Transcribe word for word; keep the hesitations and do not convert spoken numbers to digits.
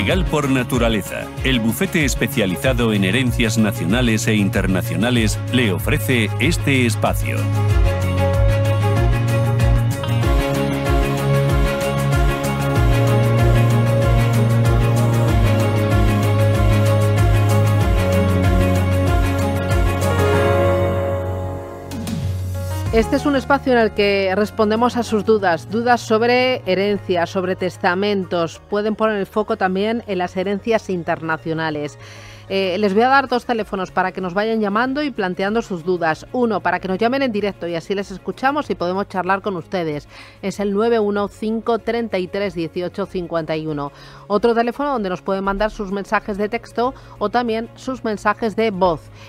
Legal por Naturaleza, el bufete especializado en herencias nacionales e internacionales, le ofrece este espacio. Este es un espacio en el que respondemos a sus dudas, dudas sobre herencias, sobre testamentos. Pueden poner el foco también en las herencias internacionales. Eh, les voy a dar dos teléfonos para que nos vayan llamando y planteando sus dudas. Uno, para que nos llamen en directo y así les escuchamos y podemos charlar con ustedes. Es el nueve uno cinco, treinta y tres, dieciocho, cincuenta y uno. Otro teléfono donde nos pueden mandar sus mensajes de texto o también sus mensajes de voz.